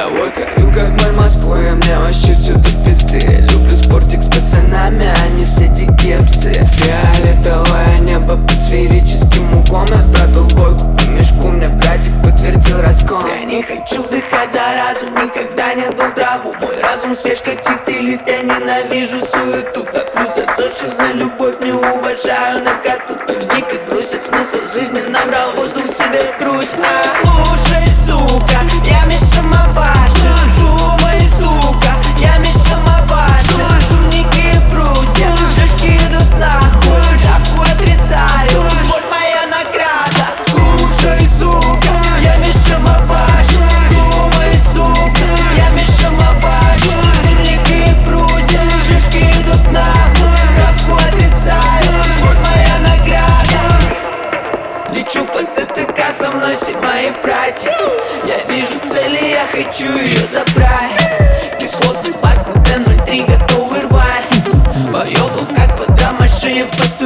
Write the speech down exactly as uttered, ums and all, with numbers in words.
Я выкаю как мэр Москвы, мне вообще все до пизды. Люблю спортик с пацанами, они все дикие псы. Фиолетовое небо под сферическим углом. Я пробил двойку по мешку, мне братик подтвердил раскол. Я не хочу вдыхать заразу, никогда не дул траву. Мой разум свеж как чистый лист, я ненавижу суету. Топлю засохший за любовь, не уважаю наркоту. Пикник и бросит смысл жизни, набрал воздух себе в грудь. А, слушай, сука, я Миша Маваши. Думай, сука, я Миша Маваши. Турники и брусья, шишки идут нахуй. Травку отрицаю, вот моя награда. Слушай, сука, я Миша Маваши. Думай, сука, я Миша Маваши. Турники и брусья, шишки идут нахуй. Травку отрицаю, вот моя награда. Лечу под ТТК, со мной все мои братья. Я вижу цели, я хочу ее забрать. Кислотный паста Т ноль три готовый рвать. Поёбал как по драм-машине.